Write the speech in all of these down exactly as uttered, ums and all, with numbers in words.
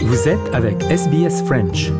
Vous êtes avec S B S French.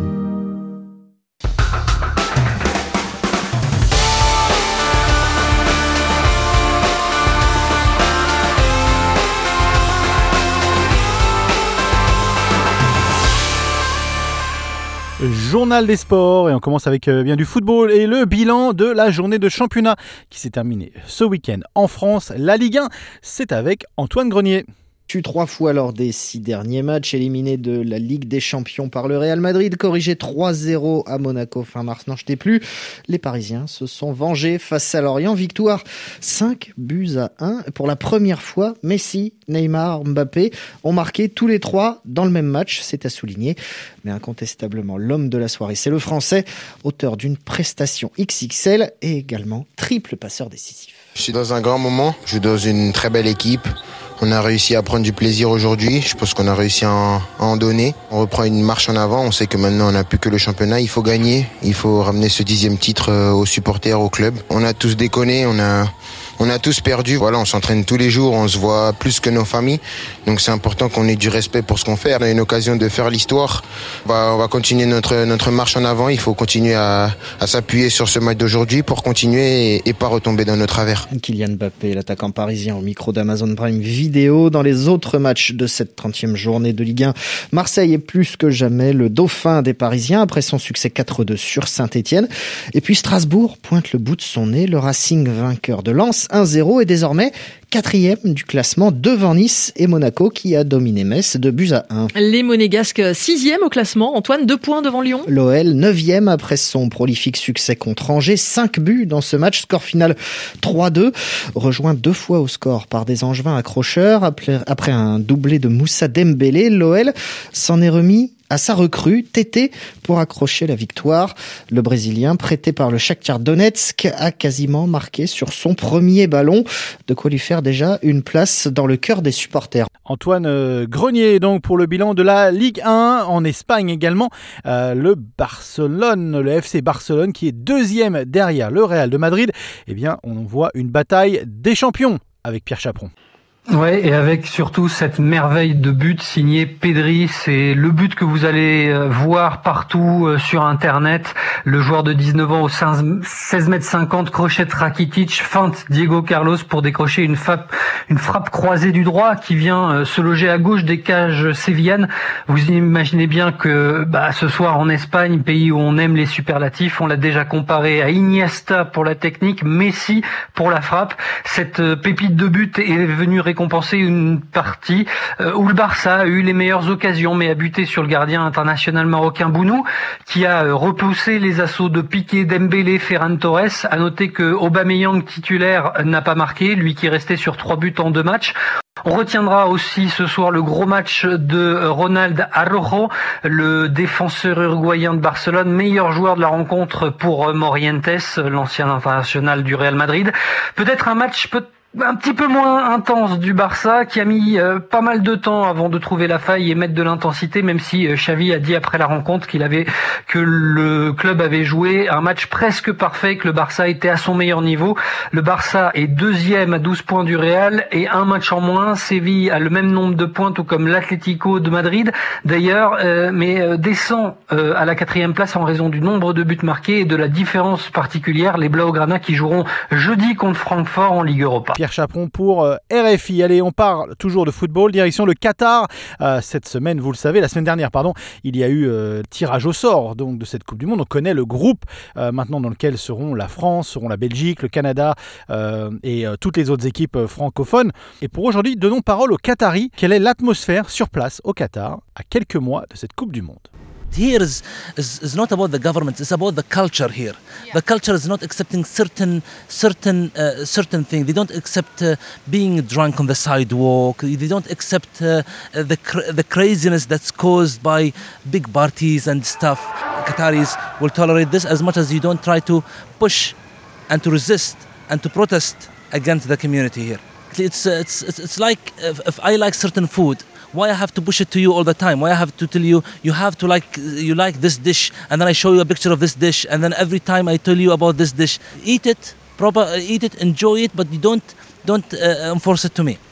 Journal des sports et on commence avec euh, bien du football et le bilan de la journée de championnat qui s'est terminée ce week-end en France. La Ligue un, c'est avec Antoine Grenier. Trois fois lors des six derniers matchs, éliminé de la Ligue des Champions par le Real Madrid, corrigé trois zéro à Monaco fin mars, n'en jetez plus. Les Parisiens se sont vengés face à Lorient, victoire cinq buts à un. Pour la première fois, Messi, Neymar, Mbappé ont marqué tous les trois dans le même match, c'est à souligner. Mais incontestablement, l'homme de la soirée, c'est le Français, auteur d'une prestation X X L et également triple passeur décisif. Je suis dans un grand moment, je suis dans une très belle équipe. On a réussi à prendre du plaisir aujourd'hui. Je pense qu'on a réussi à en, à en donner. On reprend une marche en avant. On sait que maintenant, on n'a plus que le championnat. Il faut gagner. Il faut ramener ce dixième titre aux supporters, au club. On a tous déconné. On a, on a tous perdu. Voilà, on s'entraîne tous les jours. On se voit plus que nos familles. Donc, c'est important qu'on ait du respect pour ce qu'on fait. On a une occasion de faire l'histoire. On va, on va continuer notre, notre marche en avant. Il faut continuer à, à s'appuyer sur ce match d'aujourd'hui pour continuer et, et pas retomber dans nos travers. Kylian Mbappé, l'attaquant parisien au micro d'Amazon Prime Video. Dans les autres matchs de cette trentième journée de Ligue un, Marseille est plus que jamais le dauphin des Parisiens après son succès quatre deux sur Saint-Etienne. Et puis Strasbourg pointe le bout de son nez. Le Racing, vainqueur de Lens, un zéro, est désormais quatrième du classement devant Nice et Monaco qui a dominé Metz deux buts à un. Les Monégasques sixième au classement. Antoine, deux points devant Lyon. L'O L neuvième après son prolifique succès contre Angers. cinq buts dans ce match. Score final trois deux. Rejoint deux fois au score par des Angevins accrocheurs. Après un doublé de Moussa Dembélé, l'O L s'en est remis à sa recrue, Tété, pour accrocher la victoire. Le Brésilien, prêté par le Shakhtar Donetsk, a quasiment marqué sur son premier ballon, de quoi lui faire déjà une place dans le cœur des supporters. Antoine Grenier, donc, pour le bilan de la Ligue un. En Espagne également, euh, le Barcelone, le F C Barcelone, qui est deuxième derrière le Real de Madrid. Eh bien, on voit une bataille des champions avec Pierre Chaperon. Ouais, et avec surtout cette merveille de but signé Pedri. C'est le but que vous allez voir partout sur Internet. Le joueur de dix-neuf ans au seize mètres cinquante, crochette Rakitic, feinte Diego Carlos pour décrocher une frappe, une frappe croisée du droit qui vient se loger à gauche des cages sévillanes. Vous imaginez bien que bah, ce soir en Espagne, pays où on aime les superlatifs, on l'a déjà comparé à Iniesta pour la technique, Messi pour la frappe. Cette pépite de but est venue récompenser une partie euh, où le Barça a eu les meilleures occasions mais a buté sur le gardien international marocain Bounou qui a euh, repoussé les assauts de Piqué, Dembélé, Ferran Torres. À noter que Aubameyang titulaire n'a pas marqué, lui qui est resté sur trois buts en deux matchs. On retiendra aussi ce soir le gros match de Ronald Araujo, le défenseur uruguayen de Barcelone, meilleur joueur de la rencontre pour Morientes, l'ancien international du Real Madrid. Peut-être un match peut un petit peu moins intense du Barça qui a mis euh, pas mal de temps avant de trouver la faille et mettre de l'intensité, même si euh, Xavi a dit après la rencontre qu'il avait que le club avait joué un match presque parfait, que le Barça était à son meilleur niveau. Le Barça est deuxième à douze points du Real et un match en moins. Séville a le même nombre de points tout comme l'Atlético de Madrid d'ailleurs, euh, mais euh, descend euh, à la quatrième place en raison du nombre de buts marqués et de la différence particulière. Les Blaugrana qui joueront jeudi contre Francfort en Ligue Europa. Pierre Chaperon pour euh, R F I. Allez, on parle toujours de football, direction le Qatar. Euh, cette semaine, vous le savez, la semaine dernière, pardon, il y a eu euh, tirage au sort donc, de cette Coupe du Monde. On connaît le groupe euh, maintenant dans lequel seront la France, seront la Belgique, le Canada euh, et euh, toutes les autres équipes euh, francophones. Et pour aujourd'hui, donnons parole aux Qataris. Quelle est l'atmosphère sur place au Qatar à quelques mois de cette Coupe du Monde? Here is, is, is not about the government, it's about the culture here. Yeah. The culture is not accepting certain certain uh, certain things. They don't accept uh, being drunk on the sidewalk. They don't accept uh, the cr- the craziness that's caused by big parties and stuff. Qataris will tolerate this as much as you don't try to push and to resist and to protest against the community here. It's uh, it's, it's it's like if, if I like certain food, why I have to push it to you all the time? Why I have to tell you you have to like you like this dish, and then I show you a picture of this dish, and then every time I tell you about this dish, eat it, proper, eat it, enjoy it, but you don't don't uh, enforce it to me.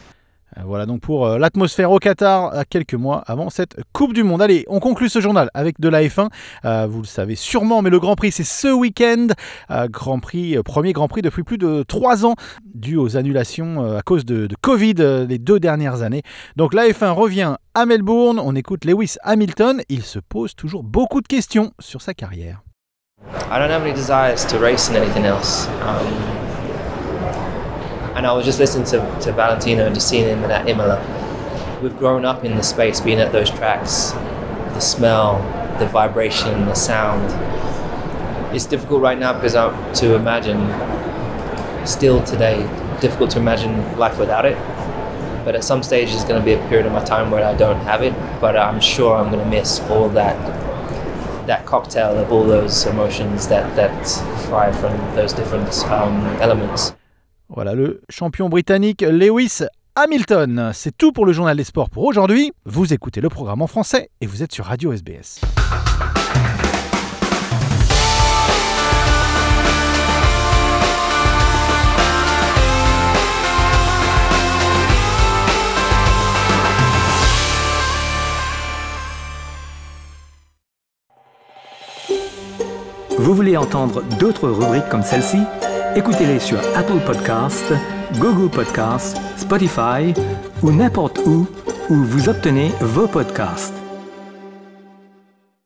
Voilà donc pour euh, l'atmosphère au Qatar à quelques mois avant cette Coupe du Monde. Allez, on conclut ce journal avec de la F un. Euh, vous le savez sûrement, mais le Grand Prix c'est ce week-end. Euh, Grand Prix, euh, premier Grand Prix depuis plus de trois ans, dû aux annulations euh, à cause de, de Covid euh, les deux dernières années. Donc la F un revient à Melbourne. On écoute Lewis Hamilton. Il se pose toujours beaucoup de questions sur sa carrière. I don't have any desires to race in anything else. Um, And I was just listening to, to Valentino and just seeing him at Imola. We've grown up in the space, being at those tracks. The smell, the vibration, the sound. It's difficult right now because I'm to imagine, still today, difficult to imagine life without it. But at some stage there's going to be a period of my time where I don't have it. But I'm sure I'm going to miss all that that cocktail of all those emotions that, that fly from those different um, elements. Voilà le champion britannique Lewis Hamilton. C'est tout pour le journal des sports pour aujourd'hui. Vous écoutez le programme en français et vous êtes sur Radio S B S. Vous voulez entendre d'autres rubriques comme celle-ci? Écoutez-les sur Apple Podcasts, Google Podcasts, Spotify ou n'importe où où vous obtenez vos podcasts.